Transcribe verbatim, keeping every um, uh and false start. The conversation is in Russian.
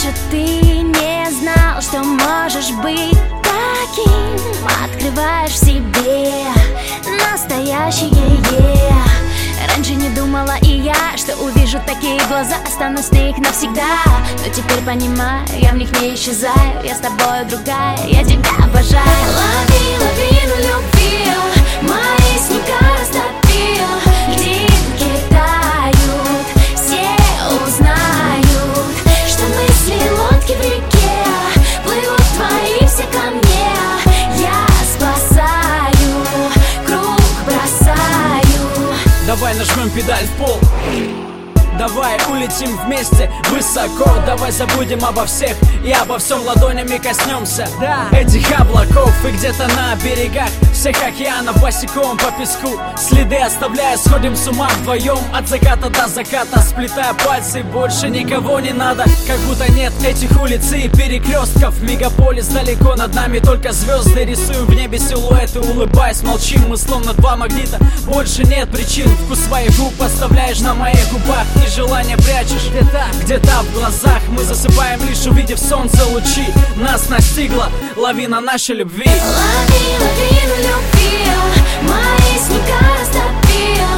раньше ты не знал, что можешь быть таким. Открываешь в себе настоящее yeah. Раньше не думала и я, что увижу такие глаза, останусь в них навсегда. Но теперь понимаю, я в них не исчезаю. Я с тобой другая, я тебя обожаю. Лови лавину любви, мои снега растопил. Льдинки тают, все узнают, что мысли лодки в реке плывут твои все ко мне. Я спасаю, круг бросаю. Давай нажмем педаль в пол, давай улетим вместе высоко. Давай забудем обо всех и обо всем ладонями коснемся да. Этих облаков и где-то на берегах всех океанов босиком по песку следы оставляя, сходим с ума вдвоем. От заката до заката сплетая пальцы, больше никого не надо. Как будто нет этих улиц и перекрестков. Мегаполис далеко над нами, только звезды. Рисую в небе силуэты, улыбаясь, молчим. Мы словно два магнита, больше нет причин. Вкус своих губ оставляешь на моих губах и желание прячешь где-то, где-то в глазах. Мы засыпаем, лишь увидев солнце лучи. Нас настигла лавина нашей любви. Лови лавину любви, мои снега растопил.